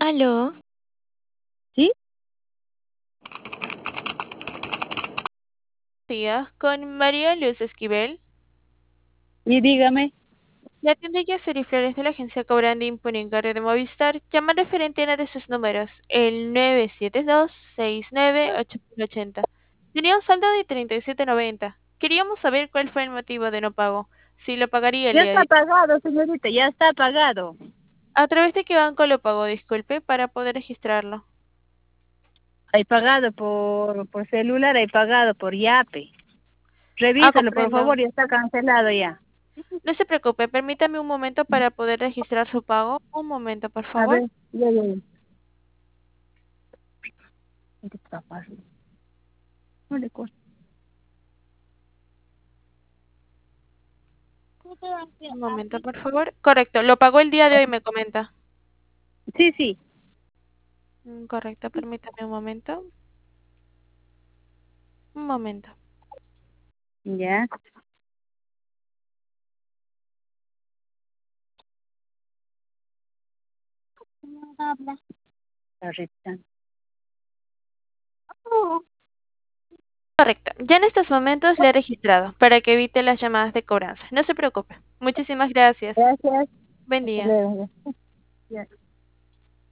Aló, ¿Sí? Días con María Luz Esquivel. Y dígame, La atiende Yasuri Flores de la agencia Cobrandi Impuningario de Movistar. Llama referente a uno de sus números, el 972-698080. Tenía un saldo de 37.90. Queríamos saber cuál fue el motivo de no pago. Si lo pagaría el ya día de está hoy. pagado, señorita, ya está pagado. ¿A través de qué banco lo pagó? Disculpe, para poder registrarlo. Hay pagado por celular, hay pagado por Yape. Revísalo, por Comprendo. favor, ya está cancelado ya. No se preocupe, permítame un momento para poder registrar su pago. Un momento, por A favor. ver, ya. ¿Qué está pasando? No le corto. Un momento, por favor. Correcto, lo pagó el día de hoy, me comenta. Sí, sí, Correcto, permítame un momento. Un momento. ya. Habla. Está revisando. Correcto, ya en estos momentos le he registrado para que evite las llamadas de cobranza. No se preocupe. Muchísimas gracias. Gracias. Buen Hasta día. luego. Ya.